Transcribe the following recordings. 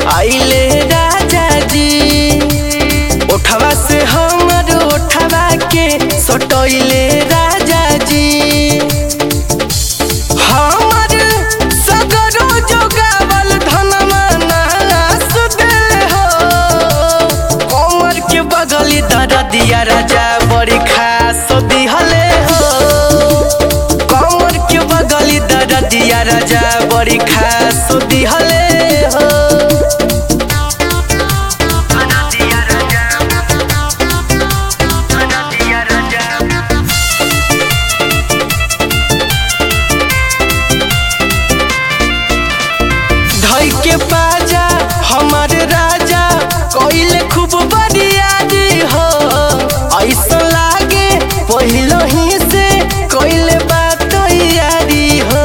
आइले राजा जी। उठवा से हमर उठवा के सटइले राजा जी। हमर सगरो जोगावल धनमा नास देले हो। कमर के बगली दरदिया राजा बड़ी खास दिहले हो। कमर के बगली दरदिया राजा बड़ी खास दिहले हो। के बाजा हमार राजा कोइले खूब बरियारी हो। ऐसा लागे पहिलो ही से कोइले बात यारी हो।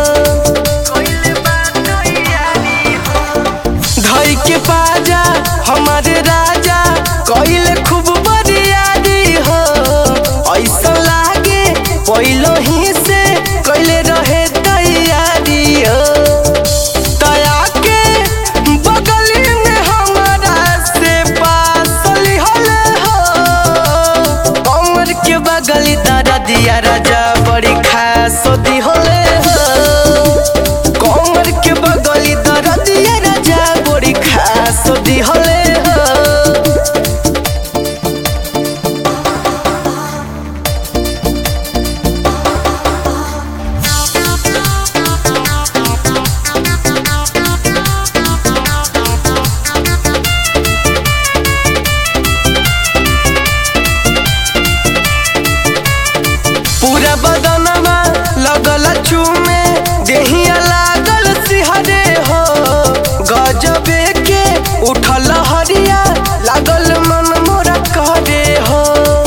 धई के बाजा हमार राजा कोइले खूब बरियारी हो। ऐसा लागे पहिलो ही से कोइले रहे तैयारी हो। गली दरदिया राजा बड़ी खास दिहले हो। कमर के बगली दरदिया राजा बड़ी खास दिहले हो। पूरा बदनमा लगल चूमे देहिया लागल सिहरे हो। गजबे के उठल हरिया लागल मन मोरा करे हो।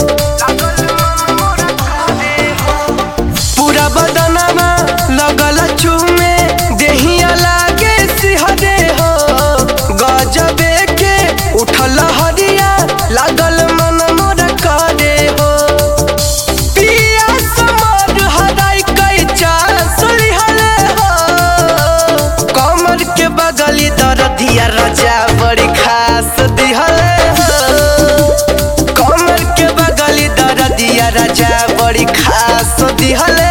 पूरा बदनमा लगल चूमे देहिया लागे सिहरे हो। गजबे के उठल हरिया लागल मन मोरा करे हो। गली दरदिया राजा बड़ी खास दिहले हो। कमर के बगली दरदिया राजा बड़ी खास दिहले।